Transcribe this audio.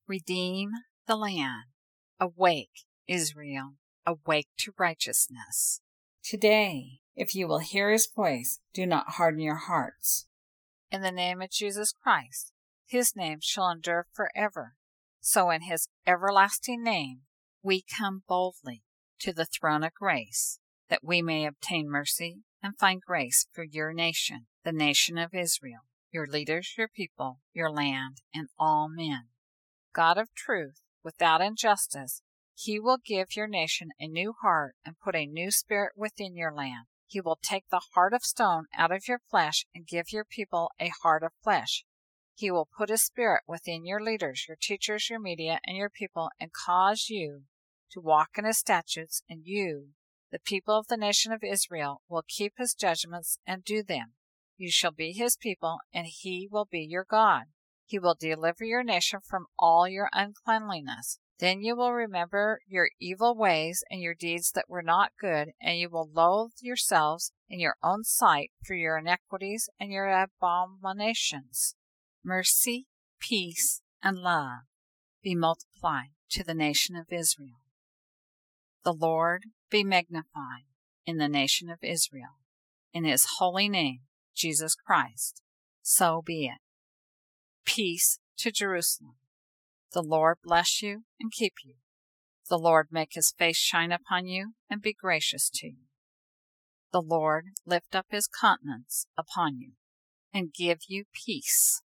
Redeem the land. Awake, Israel, awake to righteousness. Today, if you will hear his voice, do not harden your hearts. In the name of Jesus Christ, his name shall endure forever. So in his everlasting name, we come boldly to the throne of grace, that we may obtain mercy and find grace for your nation, the nation of Israel, your leaders, your people, your land, and all men. God of truth, without injustice, he will give your nation a new heart and put a new spirit within your land. He will take the heart of stone out of your flesh and give your people a heart of flesh. He will put his spirit within your leaders, your teachers, your media, and your people, and cause you to walk in his statutes, and you, the people of the nation of Israel, will keep his judgments and do them. You shall be his people, and he will be your God. He will deliver your nation from all your uncleanliness. Then you will remember your evil ways and your deeds that were not good, and you will loathe yourselves in your own sight for your iniquities and your abominations. Mercy, peace, and love be multiplied to the nation of Israel. The Lord be magnified in the nation of Israel. In his holy name, Jesus Christ, so be it. Peace to Jerusalem. The Lord bless you and keep you. The Lord make his face shine upon you and be gracious to you. The Lord lift up his countenance upon you and give you peace.